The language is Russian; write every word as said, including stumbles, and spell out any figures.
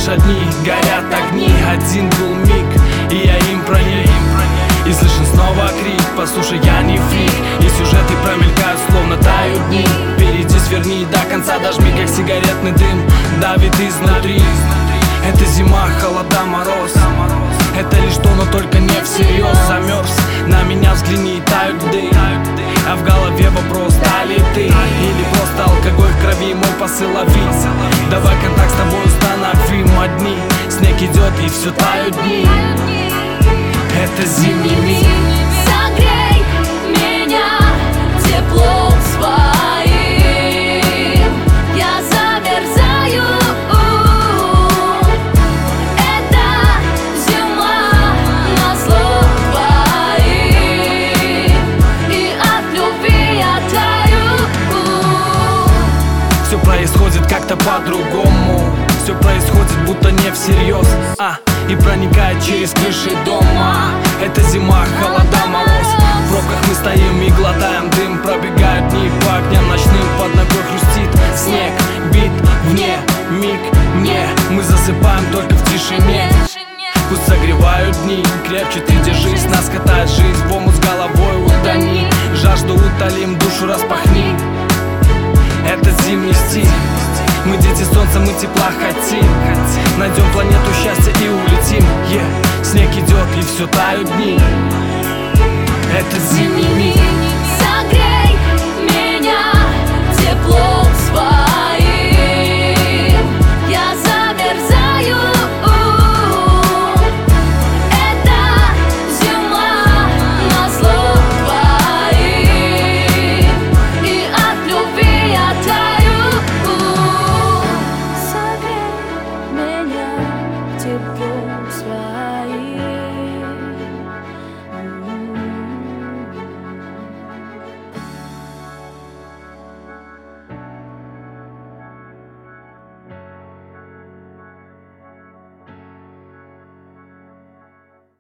лишь одни, горят огни. Один был миг, и я им проник. И слышен снова крик: послушай, я не фрик. И сюжеты промелькают, словно тают дни. Впереди сверни до конца, дожми, как сигаретный дым давит изнутри. Это зима, холода, мороз. Это лишь то, но только не всерьез. Замерз, на меня взгляни, тают льды. А в голове вопрос: та ли ты? Или просто алкоголь в крови, мой посыл ловить. Давай контакт с тобой установим одни. Снег идет и все тают дни. Это зимний миг. Согрей меня теплом своим. Я замерзаю. Это зима назло твоим. И от любви я таю. Все происходит как-то по-другому. Все происходит будто не всерьез, а, и проникает через крыши дома. Это зима, холода, мороз. В пробках мы стоим и глотаем дым. Пробегают дни по огням ночным. Под ногой хрустит снег, бит вне, миг мне. Мы засыпаем только в тишине. Пусть согревают дни, крепче ты держись. Нас катает жизнь, в омут с головой утони. Жажду утолим, душу распахни. Это зимний стиль. Мы дети солнца, мы тепла хотим. Найдем планету счастья и улетим. yeah. Снег идет и все тают дни. Это зимний миг.